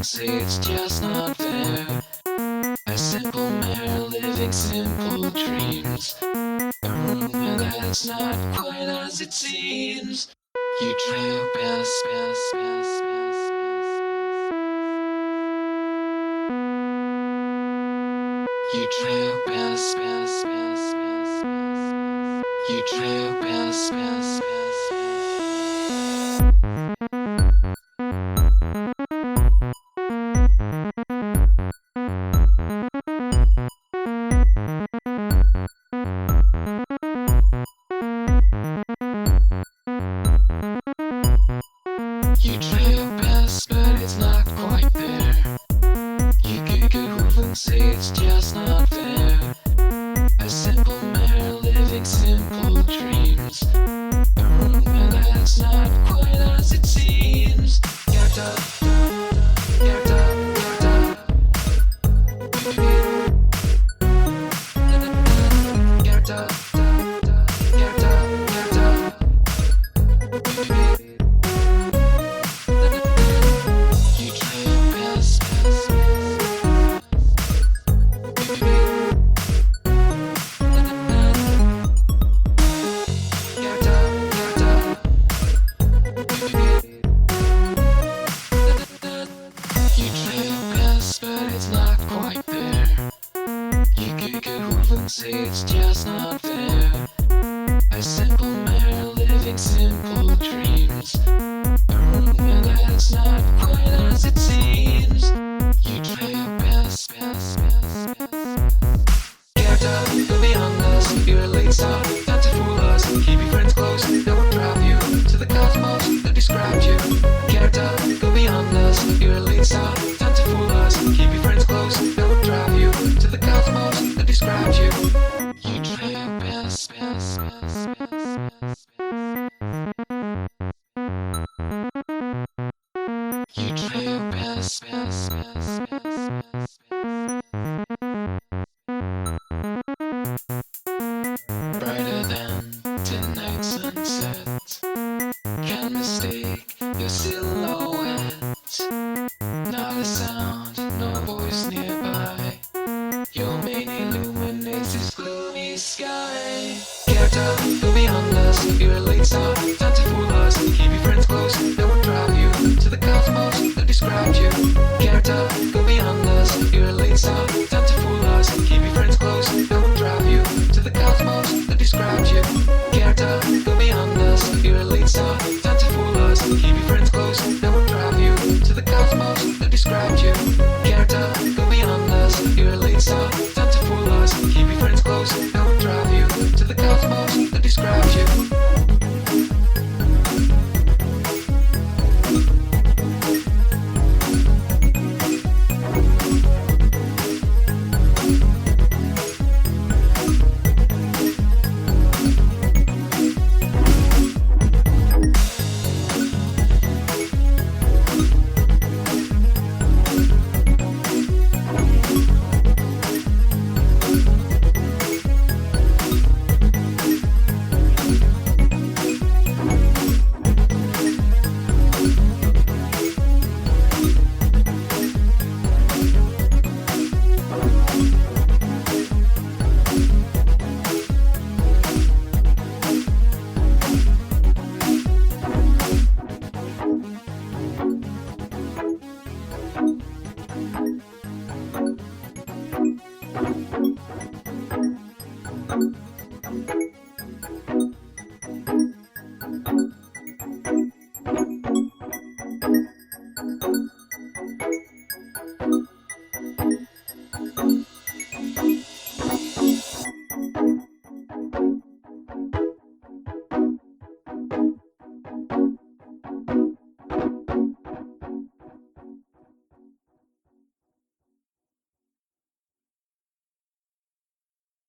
say it's just not fair. A simple mare living simple dreams. A rumor that's not quite as it seems. You trail past. You trail past. You trail past. You trail past, but it's not quite there. You could and say it's just not fair. A simple mare living simple dreams. A rumor that's not quite as it seems. Get up, get up, get up. Get up, get up, get up. You trail past. You trail past, but it's not quite there. You could and say it's just not fair. A simple mare living simple dreams. A rumor that's not quite as it seems. You trail past. Get up, go beyond us. You're a late star, not to fool us. Keep your friends close, that will drive you to the cosmos that described you. Get up, go beyond us. You're a late star, not to fool us. Keep your friends close, that will drive you to the cosmos that described you. You trail past. You trail past. Brighter than tonight's sunset. Can't mistake your silhouette. Not a sound, no voice nearby. Your mane illuminates this gloomy sky. Get up, go beyond us. You're a late star, not to fool us. Keep your friends